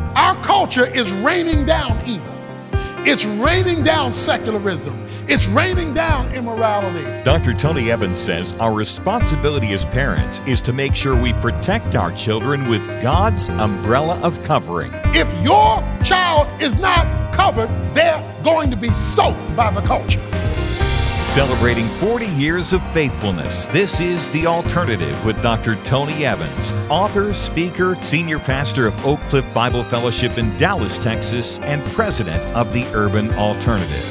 Our culture is raining down evil. It's raining down secularism. It's raining down immorality. Dr. Tony Evans says our responsibility as parents is to make sure we protect our children with God's umbrella of covering. If your child is not covered, they're going to be soaked by the culture. Celebrating 40 years of faithfulness, this is The Alternative with Dr. Tony Evans, author, speaker, senior pastor of Oak Cliff Bible Fellowship in Dallas, Texas, and president of the Urban Alternative.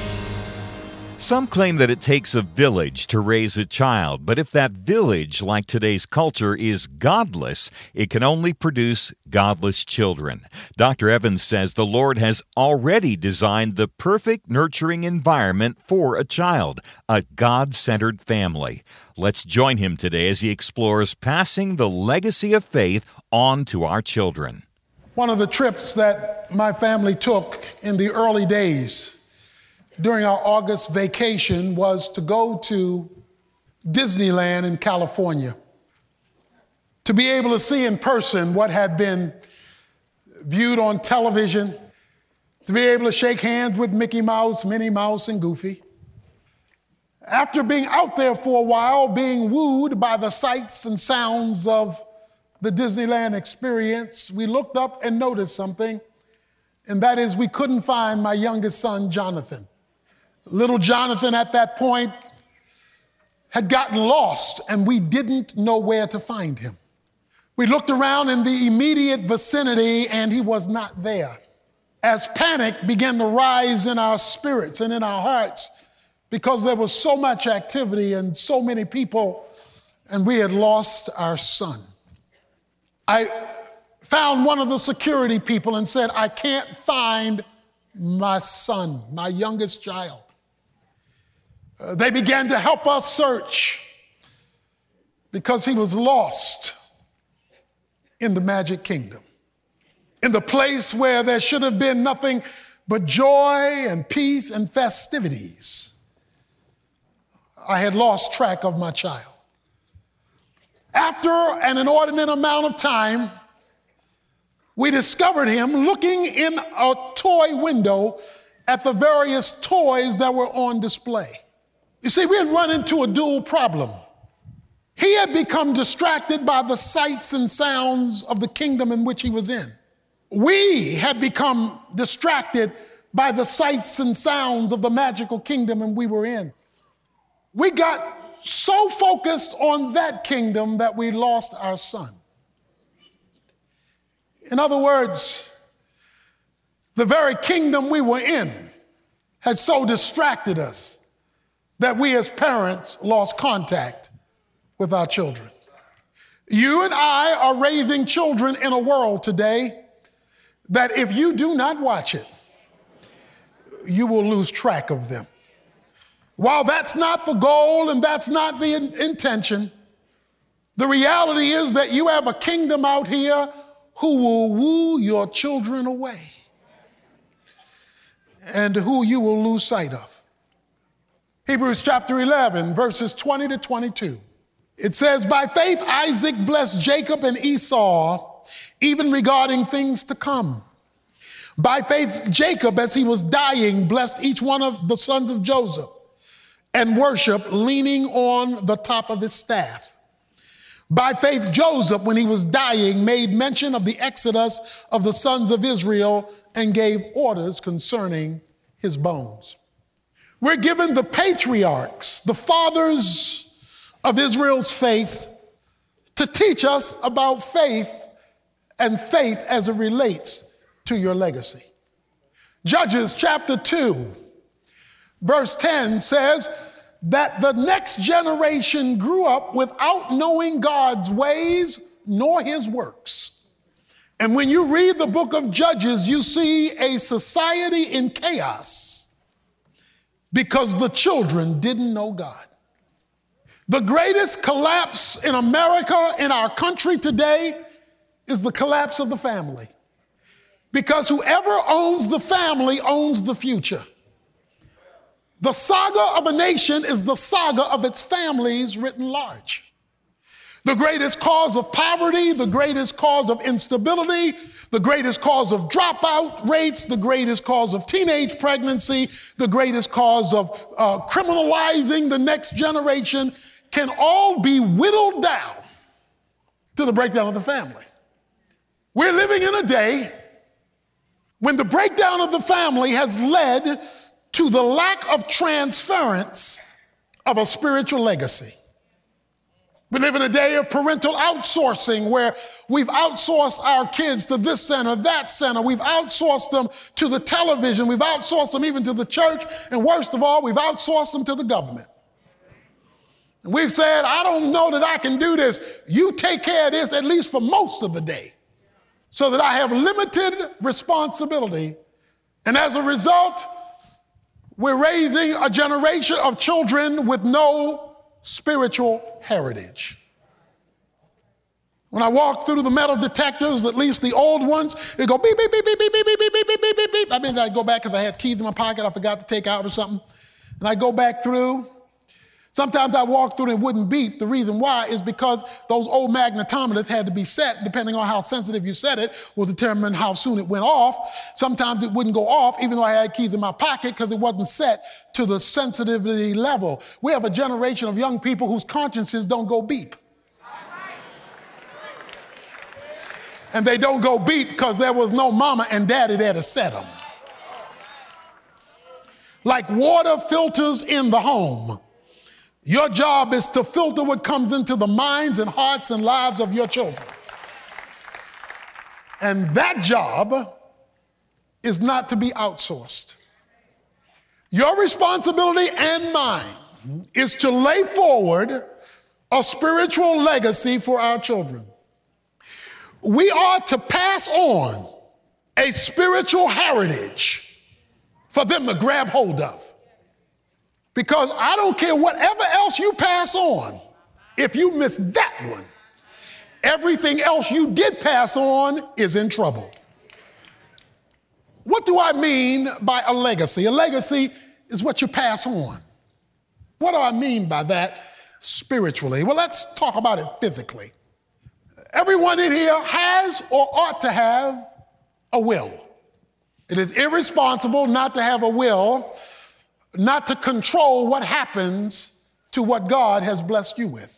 Some claim that it takes a village to raise a child, but if that village, like today's culture, is godless, it can only produce godless children. Dr. Evans says the Lord has already designed the perfect nurturing environment for a child, a God-centered family. Let's join him today as he explores passing the legacy of faith on to our children. One of the trips that my family took in the early days during our August vacation was to go to Disneyland in California, to be able to see in person what had been viewed on television, to be able to shake hands with Mickey Mouse, Minnie Mouse, and Goofy. After being out there for a while, being wooed by the sights and sounds of the Disneyland experience, we looked up and noticed something, and that is we couldn't find my youngest son, Jonathan. Little Jonathan at that point had gotten lost, and we didn't know where to find him. We looked around in the immediate vicinity, and he was not there. As panic began to rise in our spirits and in our hearts, because there was so much activity and so many people, and we had lost our son. I found one of the security people and said, I can't find my son, my youngest child. They began to help us search because he was lost in the Magic Kingdom, in the place where there should have been nothing but joy and peace and festivities. I had lost track of my child. After an inordinate amount of time, we discovered him looking in a toy window at the various toys that were on display. You see, we had run into a dual problem. He had become distracted by the sights and sounds of the kingdom in which he was in. We had become distracted by the sights and sounds of the magical kingdom in we were in. We got so focused on that kingdom that we lost our son. In other words, the very kingdom we were in had so distracted us that we as parents lost contact with our children. You and I are raising children in a world today that if you do not watch it, you will lose track of them. While that's not the goal and that's not the intention, the reality is that you have a kingdom out here who will woo your children away and who you will lose sight of. Hebrews chapter 11, verses 20 to 22. It says, by faith Isaac blessed Jacob and Esau, even regarding things to come. By faith Jacob, as he was dying, blessed each one of the sons of Joseph and worshiped, leaning on the top of his staff. By faith Joseph, when he was dying, made mention of the exodus of the sons of Israel and gave orders concerning his bones. We're given the patriarchs, the fathers of Israel's faith, to teach us about faith and faith as it relates to your legacy. Judges chapter 2, verse 10 says that the next generation grew up without knowing God's ways nor his works. And when you read the book of Judges, you see a society in chaos because the children didn't know God. The greatest collapse in America, in our country today, is the collapse of the family. Because whoever owns the family owns the future. The saga of a nation is the saga of its families written large. The greatest cause of poverty, the greatest cause of instability, the greatest cause of dropout rates, the greatest cause of teenage pregnancy, the greatest cause of criminalizing the next generation can all be whittled down to the breakdown of the family. We're living in a day when the breakdown of the family has led to the lack of transference of a spiritual legacy. We live in a day of parental outsourcing where we've outsourced our kids to this center, that center. We've outsourced them to the television. We've outsourced them even to the church. And worst of all, we've outsourced them to the government. And we've said, I don't know that I can do this. You take care of this at least for most of the day so that I have limited responsibility. And as a result, we're raising a generation of children with no spiritual heritage. When I walk through the metal detectors, at least the old ones, they go beep, beep, beep, beep, beep, beep, beep, beep, beep, beep, beep, beep. I mean, I go back because I had keys in my pocket I forgot to take out or something. And I go back through. Sometimes I walk through and it wouldn't beep. The reason why is because those old magnetometers had to be set, depending on how sensitive you set it, will determine how soon it went off. Sometimes it wouldn't go off, even though I had keys in my pocket, because it wasn't set to the sensitivity level. We have a generation of young people whose consciences don't go beep. And they don't go beep because there was no mama and daddy there to set them. Like water filters in the home, your job is to filter what comes into the minds and hearts and lives of your children. And that job is not to be outsourced. Your responsibility and mine is to lay forward a spiritual legacy for our children. We are to pass on a spiritual heritage for them to grab hold of. Because I don't care whatever else you pass on, if you miss that one, everything else you did pass on is in trouble. What do I mean by a legacy? A legacy is what you pass on. What do I mean by that spiritually? Well, let's talk about it physically. Everyone in here has or ought to have a will. It is irresponsible not to have a will, not to control what happens to what God has blessed you with.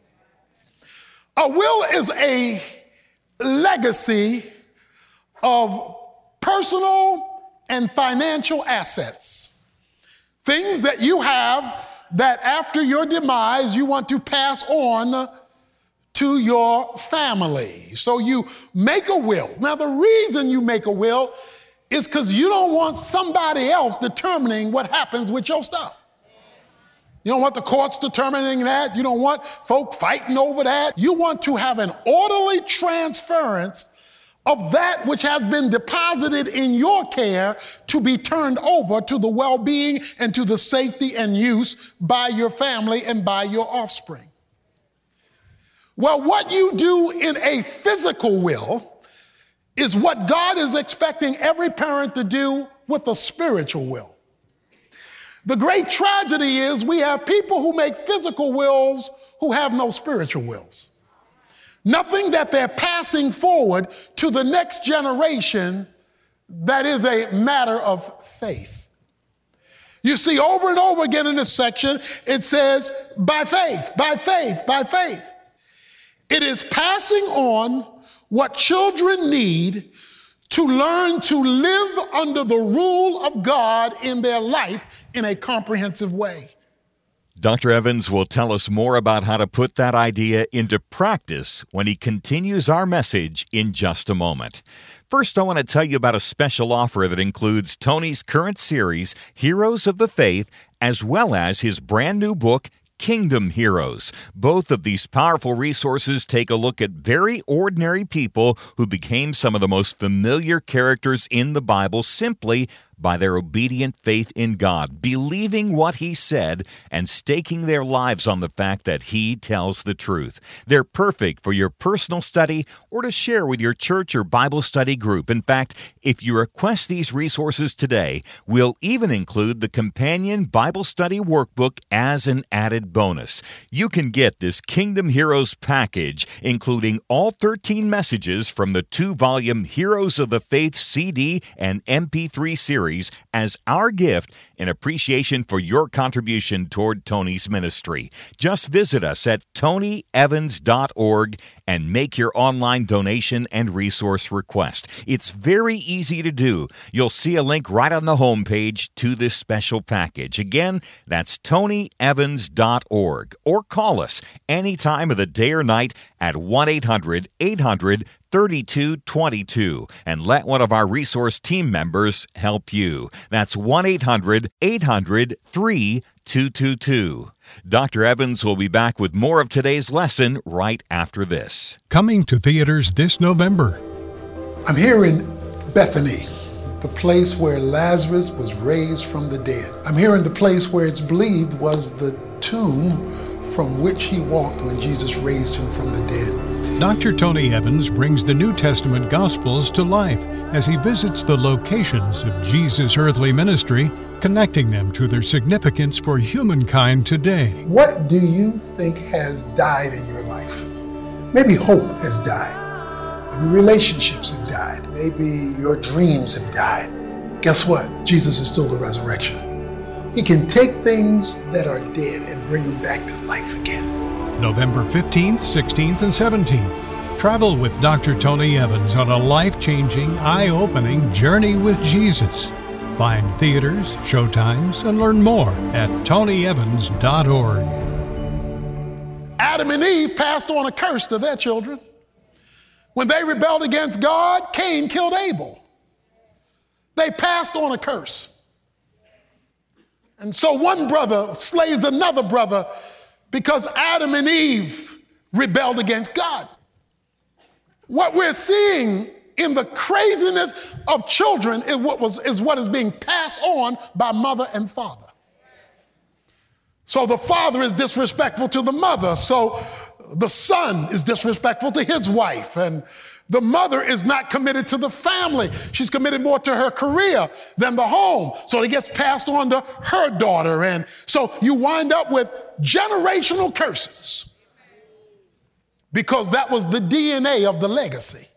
A will is a legacy of personal and financial assets. Things that you have that after your demise you want to pass on to your family. So you make a will. Now the reason you make a will is because you don't want somebody else determining what happens with your stuff. You don't want the courts determining that. You don't want folk fighting over that. You want to have an orderly transference of that which has been deposited in your care to be turned over to the well-being and to the safety and use by your family and by your offspring. Well, what you do in a physical will is what God is expecting every parent to do with a spiritual will. The great tragedy is we have people who make physical wills who have no spiritual wills. Nothing that they're passing forward to the next generation that is a matter of faith. You see, over and over again in this section, it says, by faith, by faith, by faith. It is passing on what children need to learn to live under the rule of God in their life in a comprehensive way. Dr. Evans will tell us more about how to put that idea into practice when he continues our message in just a moment. First, I want to tell you about a special offer that includes Tony's current series, Heroes of the Faith, as well as his brand new book, Kingdom Heroes. Both of these powerful resources take a look at very ordinary people who became some of the most familiar characters in the Bible simply by their obedient faith in God, believing what He said and staking their lives on the fact that He tells the truth. They're perfect for your personal study or to share with your church or Bible study group. In fact, if you request these resources today, we'll even include the companion Bible study workbook as an added bonus. You can get this Kingdom Heroes package, including all 13 messages from the 2-volume Heroes of the Faith CD and MP3 series as our gift in appreciation for your contribution toward Tony's ministry. Just visit us at tonyevans.org and make your online donation and resource request. It's very easy to do. You'll see a link right on the homepage to this special package. Again, that's tonyevans.org, or call us any time of the day or night at 1-800-800-3222 and let one of our resource team members help you. That's 1-800-800-3222. Dr. Evans will be back with more of today's lesson right after this. Coming to theaters this November. I'm here in Bethany, the place where Lazarus was raised from the dead. I'm here in the place where it's believed was the tomb from which he walked when Jesus raised him from the dead. Dr. Tony Evans brings the New Testament Gospels to life as he visits the locations of Jesus' earthly ministry, connecting them to their significance for humankind today. What do you think has died in your life? Maybe hope has died. Maybe relationships have died. Maybe your dreams have died. Guess what? Jesus is still the resurrection. He can take things that are dead and bring them back to life again. November 15th, 16th, and 17th. Travel with Dr. Tony Evans on a life-changing, eye-opening journey with Jesus. Find theaters, showtimes, and learn more at tonyevans.org. Adam and Eve passed on a curse to their children. When they rebelled against God, Cain killed Abel. They passed on a curse. And so one brother slays another brother because Adam and Eve rebelled against God. What we're seeing in the craziness of children is what is being passed on by mother and father. So the father is disrespectful to the mother. So the son is disrespectful to his wife. And the mother is not committed to the family. She's committed more to her career than the home. So it gets passed on to her daughter. And so you wind up with generational curses because that was the DNA of the legacy.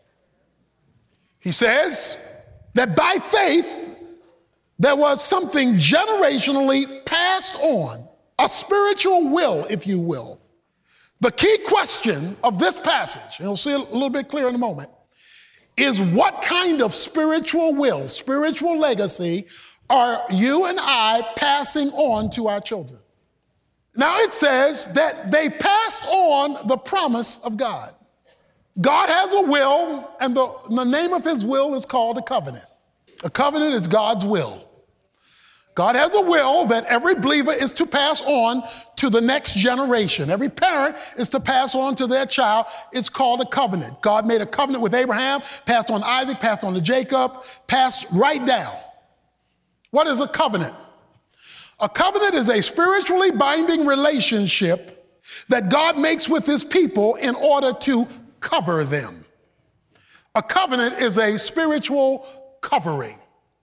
He says that by faith, there was something generationally passed on, a spiritual will, if you will. The key question of this passage, and you'll see it a little bit clearer in a moment, is what kind of spiritual will, spiritual legacy are you and I passing on to our children? Now it says that they passed on the promise of God. God has a will, and the name of his will is called a covenant. A covenant is God's will. God has a will that every believer is to pass on to the next generation. Every parent is to pass on to their child. It's called a covenant. God made a covenant with Abraham, passed on Isaac, passed on to Jacob, passed right down. What is a covenant? A covenant is a spiritually binding relationship that God makes with his people in order to cover them. A covenant is a spiritual covering.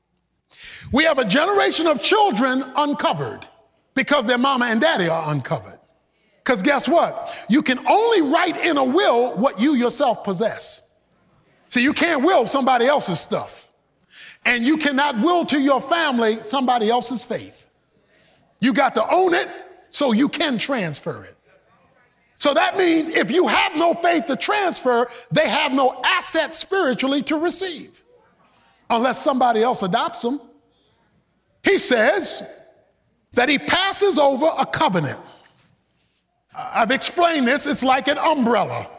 We have a generation of children uncovered because their mama and daddy are uncovered. Because guess what? You can only write in a will what you yourself possess. See, you can't will somebody else's stuff. And you cannot will to your family somebody else's faith. You got to own it so you can transfer it. So that means if you have no faith to transfer, they have no asset spiritually to receive unless somebody else adopts them. He says that he passes over a covenant. I've explained this. It's like an umbrella.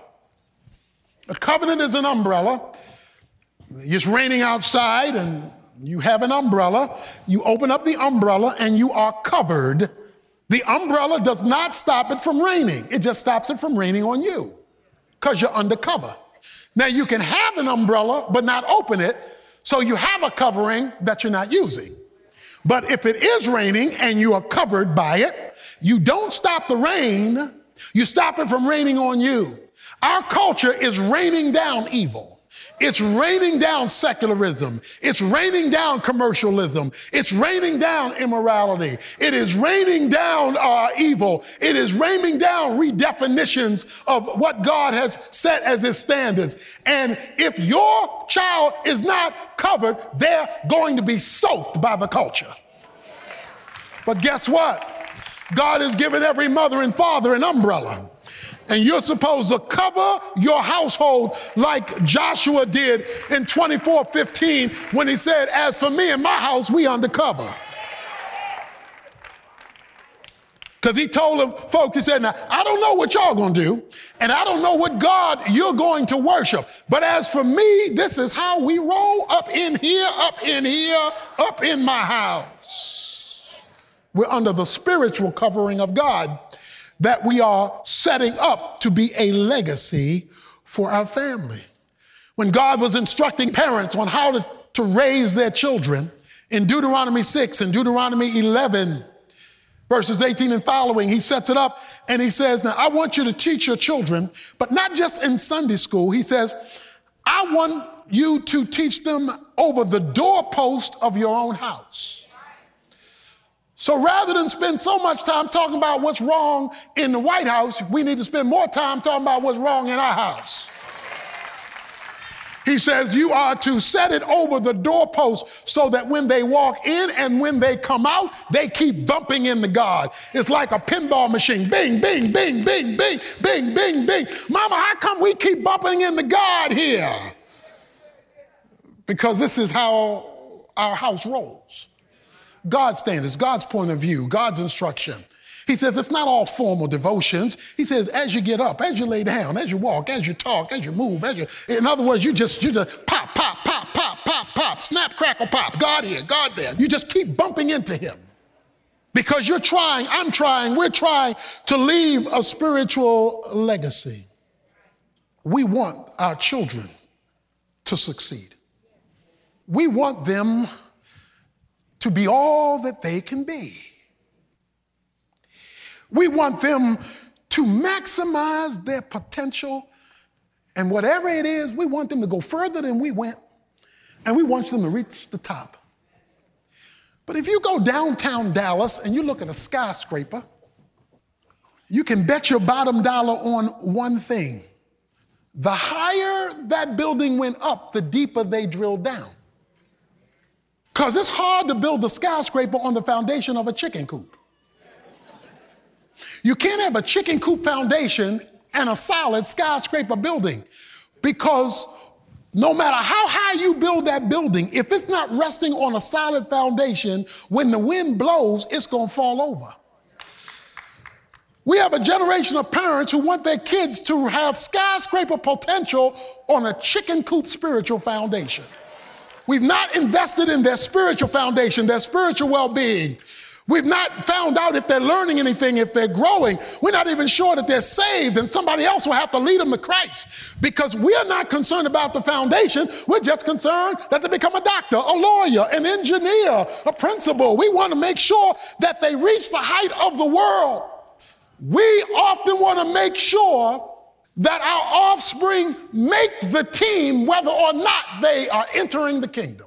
A covenant is an umbrella. It's raining outside and you have an umbrella. You open up the umbrella and you are covered. The umbrella does not stop it from raining. It just stops it from raining on you because you're under cover. Now you can have an umbrella but not open it, So you have a covering that you're not using. But if it is raining and you are covered by it, you don't stop the rain, you stop it from raining on you. Our culture is raining down evil. It's raining down secularism. It's raining down commercialism. It's raining down immorality. It is raining down evil. It is raining down redefinitions of what God has set as his standards. And if your child is not covered, they're going to be soaked by the culture. But guess what? God has given every mother and father an umbrella. And you're supposed to cover your household like Joshua did in 24:15 when he said, as for me and my house, we undercover. Because he told them folks, he said, now, I don't know what y'all going to do, and I don't know what God you're going to worship. But as for me, this is how we roll up in here, up in here, up in my house. We're under the spiritual covering of God that we are setting up to be a legacy for our family. When God was instructing parents on how to raise their children, in Deuteronomy 6 and Deuteronomy 11, verses 18 and following, he sets it up and he says, now I want you to teach your children, but not just in Sunday school. He says, I want you to teach them over the doorpost of your own house. So rather than spend so much time talking about what's wrong in the White House, we need to spend more time talking about what's wrong in our house. He says you are to set it over the doorpost so that when they walk in and when they come out, they keep bumping into God. It's like a pinball machine. Bing, bing, bing, bing, bing, bing, bing, bing. Mama, how come we keep bumping into God here? Because this is how our house rolls. God's standards, God's point of view, God's instruction. He says it's not all formal devotions. He says as you get up, as you lay down, as you walk, as you talk, as you move, in other words, you just pop, pop, pop, pop, pop, pop, snap, crackle, pop, God here, God there. You just keep bumping into him because you're trying, I'm trying, we're trying to leave a spiritual legacy. We want our children to succeed. We want them to be all that they can be. We want them to maximize their potential, and whatever it is, we want them to go further than we went, and we want them to reach the top. But if you go downtown Dallas and you look at a skyscraper, you can bet your bottom dollar on one thing. The higher that building went up, the deeper they drilled down. Because it's hard to build a skyscraper on the foundation of a chicken coop. You can't have a chicken coop foundation and a solid skyscraper building, because no matter how high you build that building, if it's not resting on a solid foundation, when the wind blows, it's going to fall over. We have a generation of parents who want their kids to have skyscraper potential on a chicken coop spiritual foundation. We've not invested in their spiritual foundation, their spiritual well-being. We've not found out if they're learning anything, if they're growing. We're not even sure that they're saved, and somebody else will have to lead them to Christ, because we are not concerned about the foundation. We're just concerned that they become a doctor, a lawyer, an engineer, a principal. We want to make sure that they reach the height of the world. We often want to make sure that our offspring make the team whether or not they are entering the kingdom.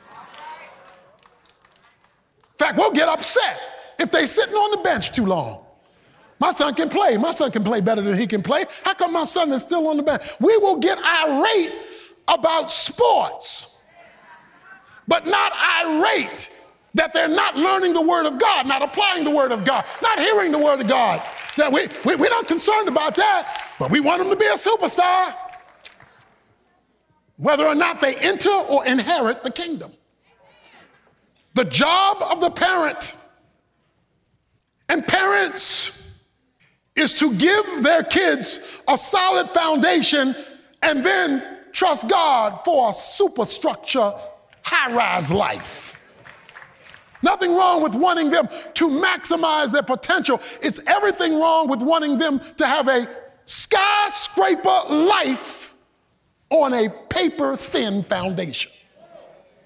In fact, we'll get upset if they're sitting on the bench too long. My son can play. My son can play better than he can play. How come my son is still on the bench? We will get irate about sports, but not irate that they're not learning the word of God, not applying the word of God, not hearing the word of God. That we're not concerned about that, but we want them to be a superstar, whether or not they enter or inherit the kingdom. The job of the parent and parents is to give their kids a solid foundation and then trust God for a superstructure, high-rise life. Nothing wrong with wanting them to maximize their potential. It's everything wrong with wanting them to have a skyscraper life on a paper-thin foundation.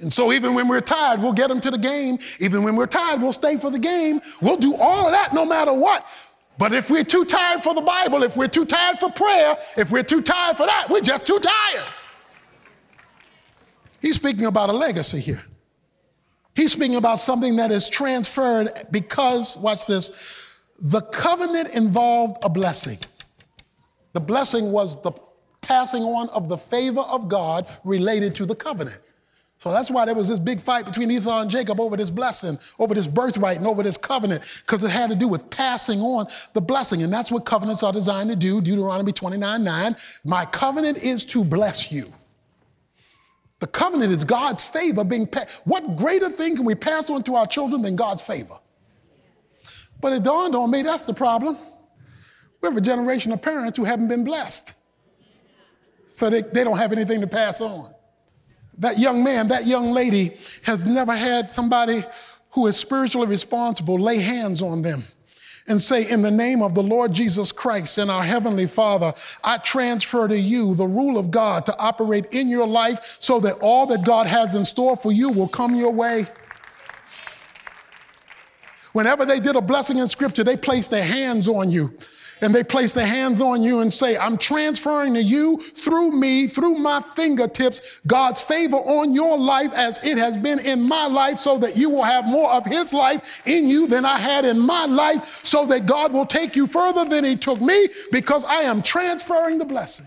And so even when we're tired, we'll get them to the game. Even when we're tired, we'll stay for the game. We'll do all of that no matter what. But if we're too tired for the Bible, if we're too tired for prayer, if we're too tired for that, we're just too tired. He's speaking about a legacy here. He's speaking about something that is transferred because, watch this, the covenant involved a blessing. The blessing was the passing on of the favor of God related to the covenant. So that's why there was this big fight between Esau and Jacob over this blessing, over this birthright, and over this covenant, because it had to do with passing on the blessing. And that's what covenants are designed to do. Deuteronomy 29:9. My covenant is to bless you. The covenant is God's favor being passed. What greater thing can we pass on to our children than God's favor? But it dawned on me, that's the problem. We have a generation of parents who haven't been blessed. So they don't have anything to pass on. That young man, that young lady has never had somebody who is spiritually responsible lay hands on them and say, in the name of the Lord Jesus Christ and our Heavenly Father, I transfer to you the rule of God to operate in your life so that all that God has in store for you will come your way. Whenever they did a blessing in Scripture, they placed their hands on you. And they place their hands on you and say, I'm transferring to you through me, through my fingertips, God's favor on your life as it has been in my life, so that you will have more of his life in you than I had in my life, so that God will take you further than he took me, because I am transferring the blessing.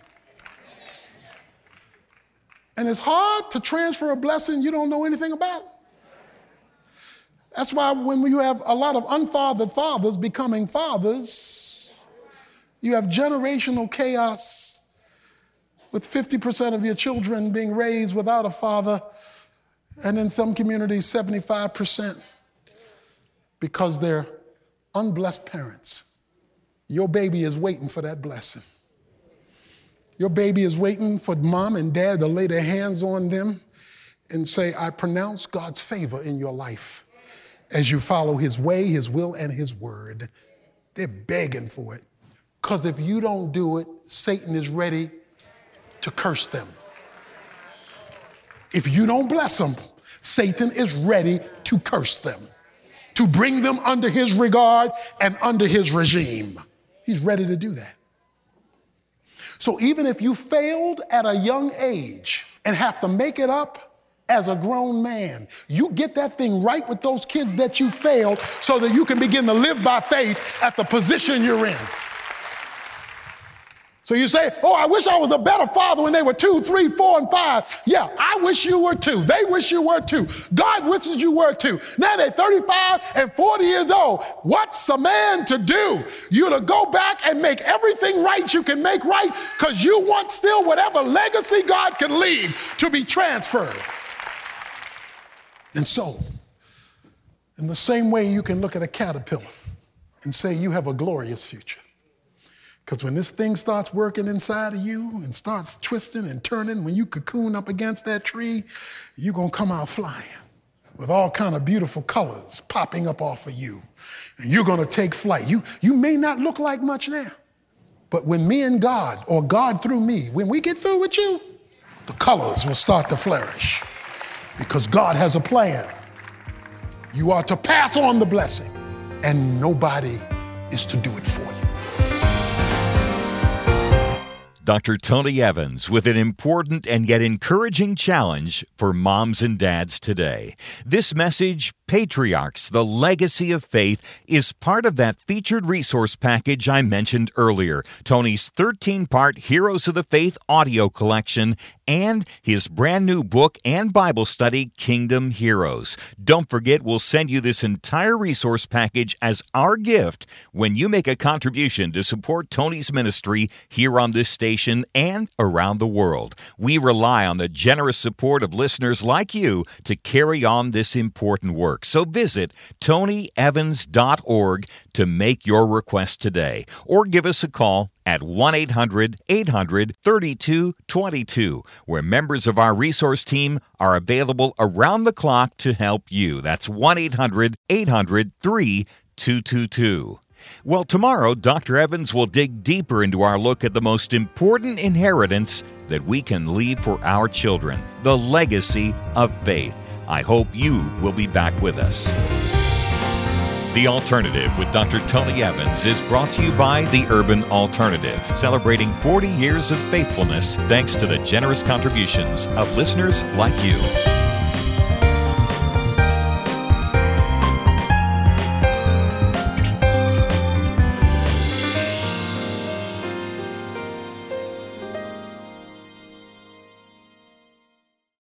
And it's hard to transfer a blessing you don't know anything about. That's why when you have a lot of unfathered fathers becoming fathers, you have generational chaos with 50% of your children being raised without a father, and in some communities, 75%, because they're unblessed parents. Your baby is waiting for that blessing. Your baby is waiting for mom and dad to lay their hands on them and say, I pronounce God's favor in your life as you follow his way, his will, and his word. They're begging for it. Because if you don't do it, Satan is ready to curse them. If you don't bless them, Satan is ready to curse them, to bring them under his regard and under his regime. He's ready to do that. So even if you failed at a young age and have to make it up as a grown man, you get that thing right with those kids that you failed so that you can begin to live by faith at the position you're in. So you say, oh, I wish I was a better father when they were 2, 3, 4, and 5. Yeah, I wish you were too. They wish you were too. God wishes you were too. Now they're 35 and 40 years old. What's a man to do? You to go back and make everything right you can make right, because you want still whatever legacy God can leave to be transferred. And so, in the same way you can look at a caterpillar and say you have a glorious future. Because when this thing starts working inside of you and starts twisting and turning, when you cocoon up against that tree, you're going to come out flying with all kind of beautiful colors popping up off of you. And you're going to take flight. You may not look like much now, but when me and God, or God through me, when we get through with you, the colors will start to flourish, because God has a plan. You are to pass on the blessing, and nobody is to do it for you. Dr. Tony Evans with an important and yet encouraging challenge for moms and dads today. This message, Patriarchs, the Legacy of Faith, is part of that featured resource package I mentioned earlier, Tony's 13-part Heroes of the Faith audio collection, and his brand new book and Bible study, Kingdom Heroes. Don't forget, we'll send you this entire resource package as our gift when you make a contribution to support Tony's ministry here on this station and around the world. We rely on the generous support of listeners like you to carry on this important work. So visit tonyevans.org to make your request today, or give us a call at 1-800-800-3222, where members of our resource team are available around the clock to help you. That's 1-800-800-3222. Well, tomorrow, Dr. Evans will dig deeper into our look at the most important inheritance that we can leave for our children, the legacy of faith. I hope you will be back with us. The Alternative with Dr. Tony Evans is brought to you by the Urban Alternative, celebrating 40 years of faithfulness thanks to the generous contributions of listeners like you.